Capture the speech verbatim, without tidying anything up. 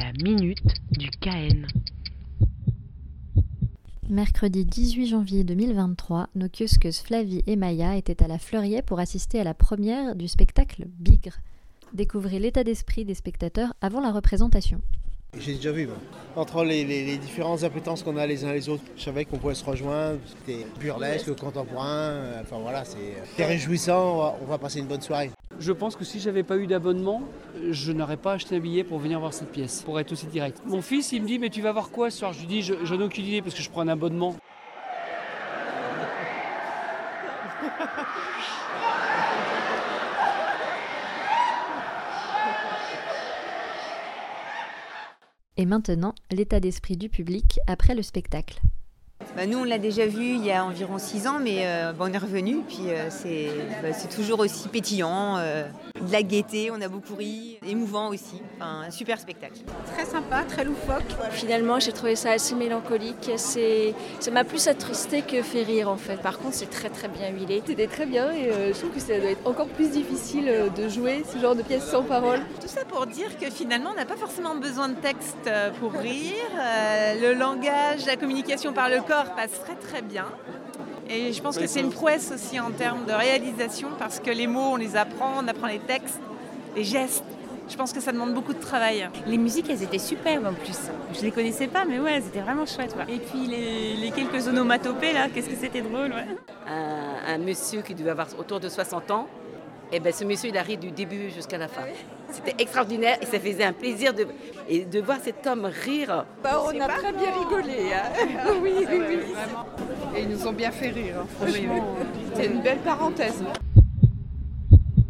La minute du K N. Mercredi dix-huit janvier deux mille vingt-trois, nos kiosqueuses Flavie et Maya étaient à la Fleuriet pour assister à la première du spectacle Bigre. Découvrez l'état d'esprit des spectateurs avant la représentation. J'ai déjà vu, moi. Entre les, les, les différentes appétences qu'on a les uns les autres, je savais qu'on pouvait se rejoindre, c'était burlesque, contemporain, euh, enfin voilà, c'est, c'est réjouissant, on va, on va passer une bonne soirée. Je pense que si j'avais pas eu d'abonnement, je n'aurais pas acheté un billet pour venir voir cette pièce, pour être aussi direct. Mon fils, il me dit, mais tu vas voir quoi ce soir ? Je lui dis, je, je n'ai aucune idée parce que je prends un abonnement. Et maintenant, l'état d'esprit du public après le spectacle. Bah nous, on l'a déjà vu il y a environ six ans, mais euh, bah on est revenu. Puis euh, c'est, bah, c'est toujours aussi pétillant, euh, de la gaieté, on a beaucoup ri, émouvant aussi. Enfin, un super spectacle. Très sympa, très loufoque. Finalement, j'ai trouvé ça assez mélancolique. C'est, ça m'a plus attristé que fait rire en fait. Par contre, c'est très très bien huilé. C'était très bien et euh, je trouve que ça doit être encore plus difficile euh, de jouer ce genre de pièce sans parole. Tout ça pour dire que finalement, on n'a pas forcément besoin de texte pour rire. Euh, le langage, la communication par le corps passe très très bien. Et je pense que c'est une prouesse aussi en termes de réalisation parce que les mots, on les apprend, on apprend les textes, les gestes. Je pense que ça demande beaucoup de travail. Les musiques, elles étaient superbes en plus. Je les connaissais pas, mais ouais, c'était vraiment chouette. Ouais. Et puis les, les quelques onomatopées là, qu'est-ce que c'était drôle. Ouais. Un, un monsieur qui devait avoir autour de soixante ans, et ben ce monsieur, il arrive du début jusqu'à la fin. C'était extraordinaire et ça faisait un plaisir de, et de voir cet homme rire. Bah, on a très bien rigolé. Hein. oui, oui, oui. Et ils nous ont bien fait rire, hein, franchement. C'est une belle parenthèse.